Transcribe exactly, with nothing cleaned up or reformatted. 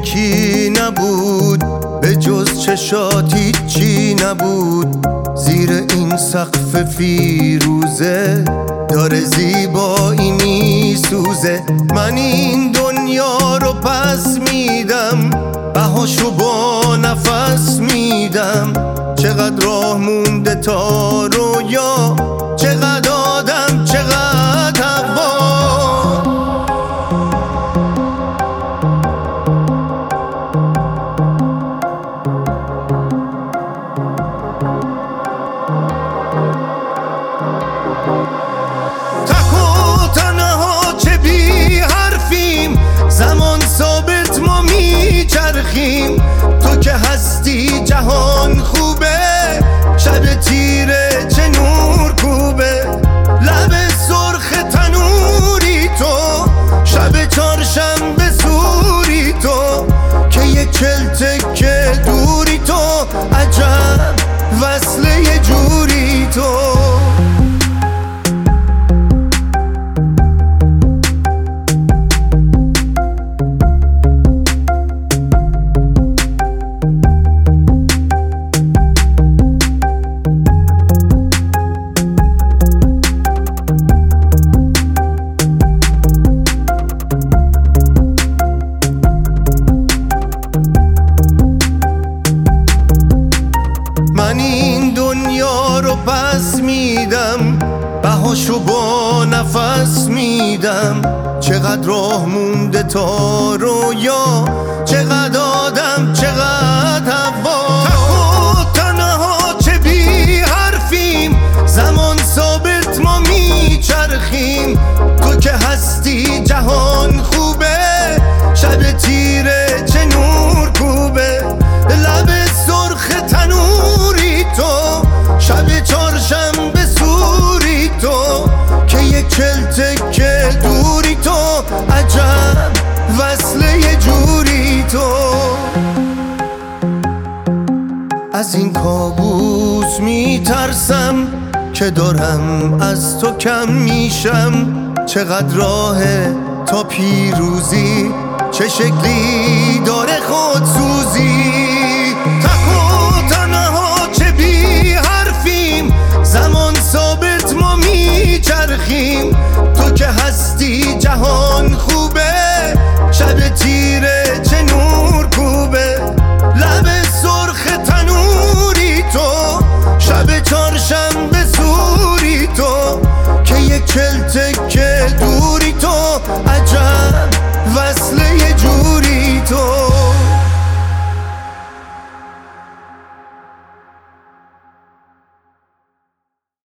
یکی نبود به جز چشات هیچی نبود. زیر این سقف فیروزه داره زیبایی میسوزه. من این دنیا رو پس میدم، بهاشو با نفس میدم. چقدر راه مونده تا رویا، چقدر آدم چقدر هوا. تک و تنها چه بی حرفیم، زمان ثابت ما میچرخیم. تو که هستی جهان خوبه، شب تیره چه نور کوبه. لب سرخ تنوری تو، شب چهارشنبه سوری تو، که یک چل تکه دوری تو. عجب وصل یه جوری تو. من این دنیا رو پس میدم، بهاشو با نفس میدم. چقدر راه مونده تا رویا، چقدر آدم چقدر هوا. تک و تنها چه بی حرفیم، زمان ثابت ما میچرخیم. تو که هستی جهان خوبه، شب تیره چه نور کوبه. لب سرخ تنوری تو، شب چهارشنبه سوری تو، که یک چل تکه دوری تو. عجب وصل یه جوری تو. از این کابوس میترسم که دارم از تو کم میشم. چقدر راهه تا پیروزی، چه شکلی داره خودسوزی. تک و تنها چه بی حرفیم، زمان ثابت ما میچرخیم. تو که هستی جهان خوبه، شب تیره